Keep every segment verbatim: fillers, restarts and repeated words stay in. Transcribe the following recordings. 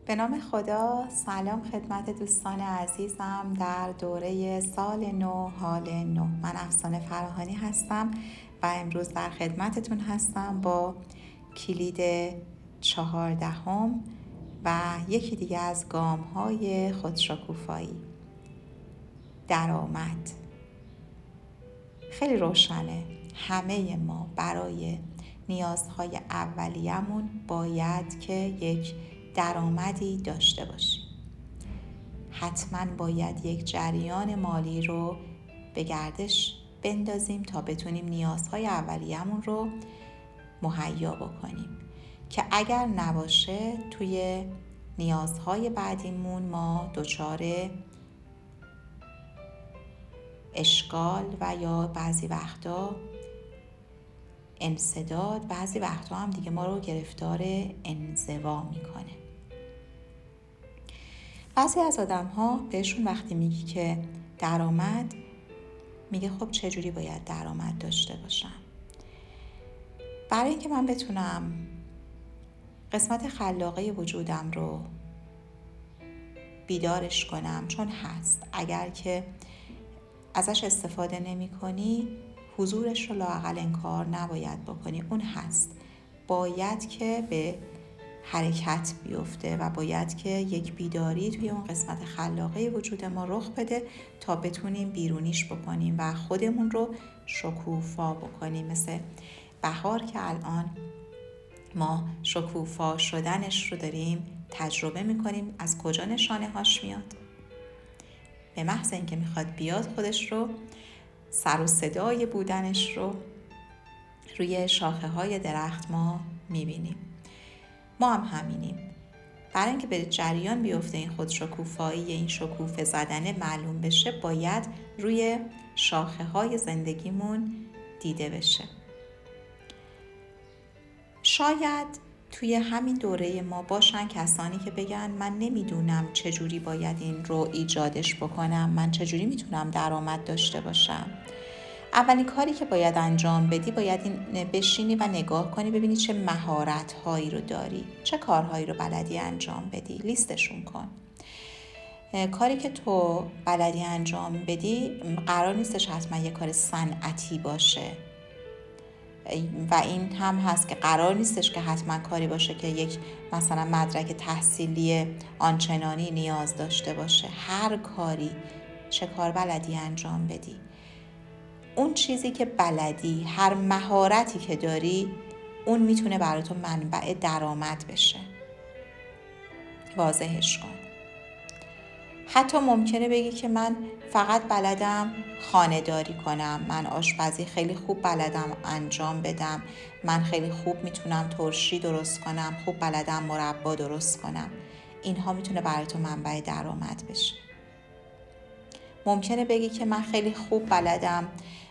به نام خدا. سلام خدمت دوستان عزیزم در دوره سال نو حال نو. من افسانه فراهانی هستم و امروز در خدمتتون هستم با کلید چهاردهم و یکی دیگه از گام های خودشکوفایی. درآمد. خیلی روشنه همه ما برای نیازهای اولیه‌مون باید که یک درآمدی داشته باشیم. حتما باید یک جریان مالی رو به گردش بندازیم تا بتونیم نیازهای اولیه‌مون رو مهیا بکنیم که اگر نباشه توی نیازهای بعدیمون ما دچار اشکال و یا بعضی وقتا انسداد، بعضی وقتا هم دیگه ما رو گرفتار انزوا میکنه. بعضی از آدم ها بهشون وقتی میگی که درآمد، میگه خب چجوری باید درآمد داشته باشم؟ برای اینکه من بتونم قسمت خلاقه وجودم رو بیدارش کنم، چون هست، اگر که ازش استفاده نمی کنی حضورش رو لااقل انکار نباید بکنی. اون هست، باید که به حرکت بیفته و باید که یک بیداری توی اون قسمت خلاقه وجود ما رخ بده تا بتونیم بیرونیش بکنیم و خودمون رو شکوفا بکنیم. مثل بهار که الان ما شکوفا شدنش رو داریم تجربه میکنیم. از کجا نشانه هاش میاد؟ به محض اینکه میخواد بیاد خودش رو، سر و صدای بودنش رو روی شاخه های درخت ما میبینیم. ما هم همینیم. برای اینکه به جریان بیفته این خود شکوفایی، این شکوفه زدنه معلوم بشه، باید روی شاخه های زندگیمون دیده بشه. شاید توی همین دوره ما باشن کسانی که بگن من نمیدونم چجوری باید این رو ایجادش بکنم، من چجوری میتونم درآمد داشته باشم. اولین کاری که باید انجام بدی، باید این بشینی و نگاه کنی ببینی چه مهارت هایی رو داری، چه کارهایی رو بلدی انجام بدی، لیستشون کن. کاری که تو بلدی انجام بدی قرار نیستش حتما یه کار صنعتی باشه و این هم هست که قرار نیستش که حتما کاری باشه که یک مثلا مدرک تحصیلی آنچنانی نیاز داشته باشه. هر کاری، چه کار بلدی انجام بدی، اون چیزی که بلدی، هر مهارتی که داری، اون میتونه برای تو منبع درآمد بشه. واضحش کن. حتی ممکنه بگی که من فقط بلدم خانه داری کنم، من آشپزی خیلی خوب بلدم انجام بدم، من خیلی خوب میتونم ترشی درست کنم، خوب بلدم مربا درست کنم. اینها میتونه برای تو منبع درآمد بشه. ممکنه بگی که من خیلی خوب بلدم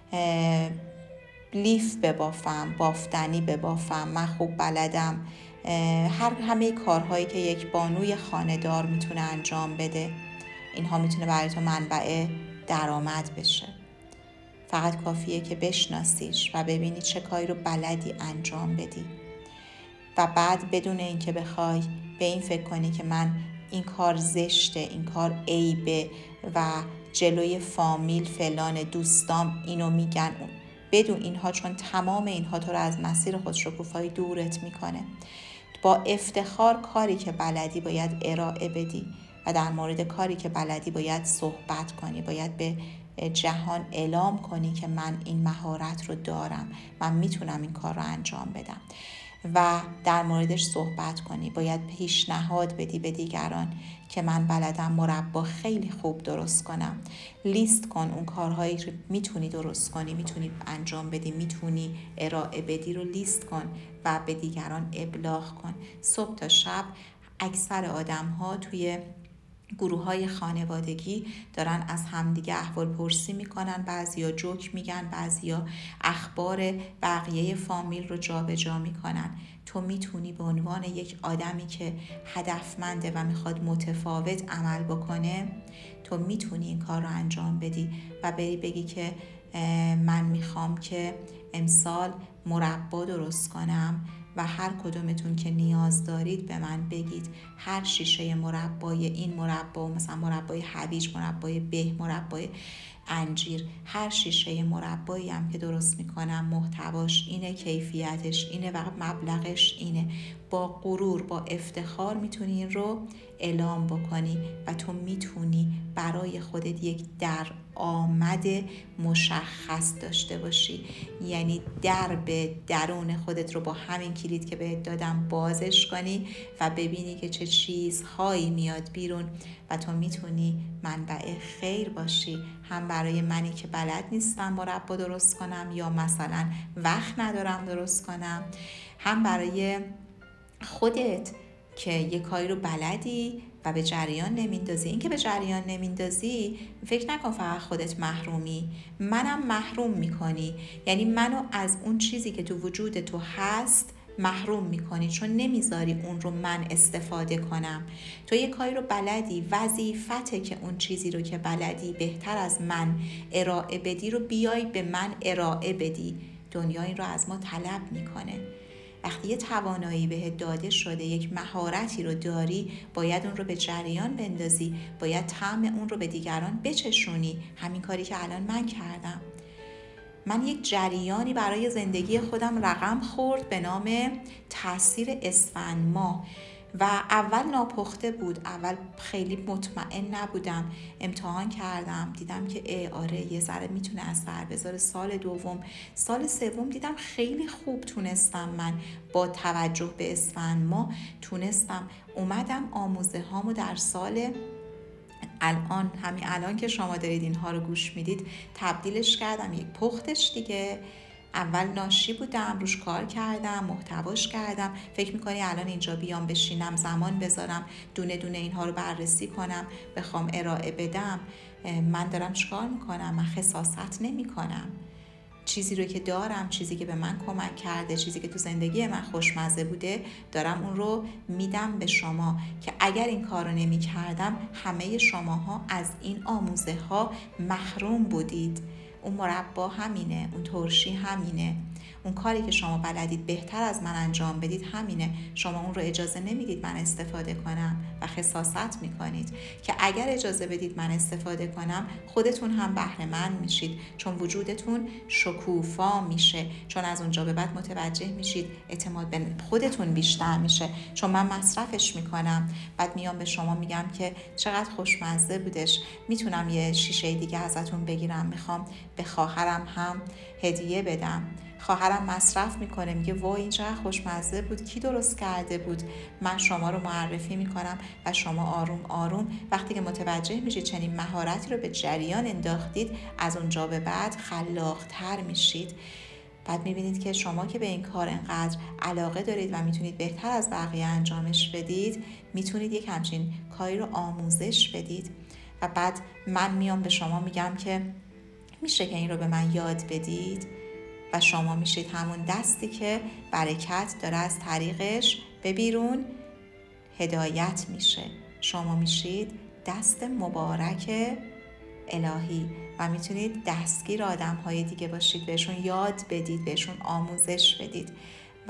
لیف ببافم، بافتنی ببافم، من خوب بلدم هر همه کارهایی که یک بانوی خانه‌دار میتونه انجام بده. اینها میتونه برای تو منبع درآمد بشه. فقط کافیه که بشناسیش و ببینی چه کاری رو بلدی انجام بدی و بعد بدون اینکه بخوای به این فکر کنی که من این کار زشته، این کار عیبه و جلوی فامیل فلان دوستام اینو میگن، بدون اینها، چون تمام اینها تو رو از مسیر خودشکوفایی دورت میکنه. با افتخار کاری که بلدی باید ارائه بدی و در مورد کاری که بلدی باید صحبت کنی، باید به جهان اعلام کنی که من این مهارت رو دارم، من میتونم این کار رو انجام بدم و در موردش صحبت کنی. باید پیشنهاد بدی به دیگران که من بلدم مربا خیلی خوب درست کنم. لیست کن اون کارهایی که میتونی درست کنی، میتونی انجام بدی، میتونی ارائه بدی رو لیست کن و به دیگران ابلاغ کن. صبح تا شب اکثر آدم ها توی گروه های خانوادگی دارن از همدیگه احوال پرسی میکنن، بعضیا جوک میگن، بعضیا اخبار بقیه فامیل رو جا به جا میکنن. تو میتونی به عنوان یک آدمی که هدفمنده و میخواد متفاوت عمل بکنه، تو میتونی این کار رو انجام بدی و بری بگی که من میخوام که امسال مربا درست کنم و هر کدومتون که نیاز دارید به من بگید. هر شیشه مربای این مربا، مثلا مربای هویج، مربای به، مربای انجیر، هر شیشه مربایی هم که درست میکنم محتواش اینه، کیفیتش اینه و مبلغش اینه. با غرور، با افتخار میتونی این رو اعلام بکنی و تو میتونی برای خودت یک در آمد مشخص داشته باشی. یعنی در به درون خودت رو با همین کلید که بهت دادم بازش کنی و ببینی که چه چیزهایی میاد بیرون و تو میتونی منبع خیر باشی، هم برای منی که بلد نیستم مربا درست کنم یا مثلا وقت ندارم درست کنم، هم برای خودت که یه کاری رو بلدی و به جریان نمیندازی. این که به جریان نمیندازی فکر نکن فقط خودت محرومی، منم محروم میکنی. یعنی منو از اون چیزی که تو وجود تو هست محروم میکنی، چون نمیذاری اون رو من استفاده کنم. تو یه کاری رو بلدی، وظیفته که اون چیزی رو که بلدی بهتر از من ارائه بدی رو بیای به من ارائه بدی. دنیا این رو از ما طلب میکنه. وقتی یه توانایی بهت داده شده، یک مهارتی رو داری، باید اون رو به جریان بندازی، باید طعم اون رو به دیگران بچشونی. همین کاری که الان من کردم. من یک جریانی برای زندگی خودم رقم خورد به نام تاثیر اسفند ماه و اول ناپخته بود، اول خیلی مطمئن نبودم. امتحان کردم، دیدم که ای آره یه ذره میتونه اثر بذاره. سال دوم، سال سوم دیدم خیلی خوب تونستم، من با توجه به اسفند ماه تونستم. اومدم آموزه هامو در سال الان، همین الان که شما دارید اینها رو گوش میدید، تبدیلش کردم یک پختش دیگه. اول ناشی بودم، روش کار کردم، محتواش کردم. فکر میکنی الان اینجا بیام بشینم زمان بذارم دونه دونه اینها رو بررسی کنم بخوام ارائه بدم؟ من دارم چیکار میکنم؟ من خساست نمی کنم. چیزی رو که دارم، چیزی که به من کمک کرده، چیزی که تو زندگی من خوشمزه بوده، دارم اون رو میدم به شما که اگر این کار رو نمی کردم همه شماها از این آموزه ها محروم بودید. اون مربا همینه، اون ترشی همینه، اون کاری که شما بلدید بهتر از من انجام بدید همینه. شما اون رو اجازه نمیدید من استفاده کنم و خساست میکنید که اگر اجازه بدید من استفاده کنم خودتون هم بهره مند میشید، چون وجودتون شکوفا میشه، چون از اونجا به بعد متوجه میشید اعتماد به خودتون بیشتر میشه، چون من مصرفش میکنم. بعد میام به شما میگم که چقدر خوشمزه بودش، میتونم یه شیشه دیگه ازتون بگیرم، میخوام به خواهرم هم هدیه بدم. خواهرم مصرف میکنه، میگه وای این چقدر خوشمزه بود، کی درست کرده بود؟ من شما رو معرفی میکنم و شما آروم آروم وقتی که متوجه میشید چنین مهارتی رو به جریان انداختید، از اونجا به بعد خلاق‌تر میشید. بعد میبینید که شما که به این کار انقدر علاقه دارید و میتونید بهتر از بقیه انجامش بدید، میتونید یک همچین کاری رو آموزش بدید. و بعد من میام به شما میگم که میشه که این رو به من یاد بدید و شما میشید همون دستی که برکت داره از طریقش به بیرون هدایت میشه. شما میشید دست مبارک الهی و میتونید دستگیر آدم‌های دیگه باشید، بهشون یاد بدید، بهشون آموزش بدید. و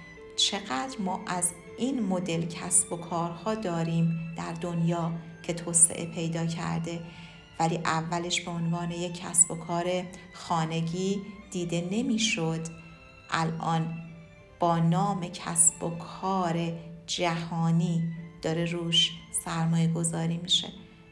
چقدر ما از این مدل کسب و کارها داریم در دنیا که توسعه پیدا کرده، ولی اولش به عنوان یک کسب و کار خانگی دیده نمیشد. الان با نام کسب و کار جهانی داره روش سرمایه گذاری میشه.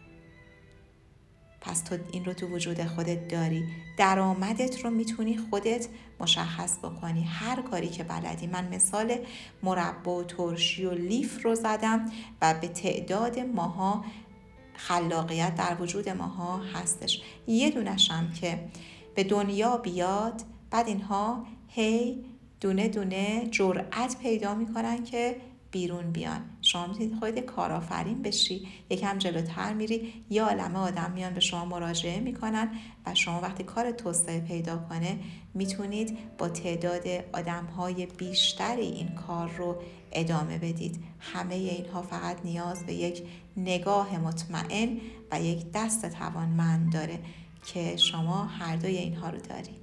پس تو این رو تو وجود خودت داری، درآمدت رو میتونی خودت مشخص بکنی، هر کاری که بلدی. من مثال مربا و ترشی و لیف رو زدم و به تعداد ماها خلاقیت در وجود ماها هستش. یه دونشم که به دنیا بیاد، بعد اینها هی دونه دونه جرأت پیدا میکنن که بیرون بیان. شما میتونید خودت کارآفرین بشی، یکم جلوتر میری، یه عالمه آدم میان به شما مراجعه میکنن و شما وقتی کار توسعه پیدا کنه میتونید با تعداد آدمهای بیشتری این کار رو ادامه بدید. همه اینها فقط نیاز به یک نگاه مطمئن و یک دست توانمند داره که شما هر دوی اینها رو دارید.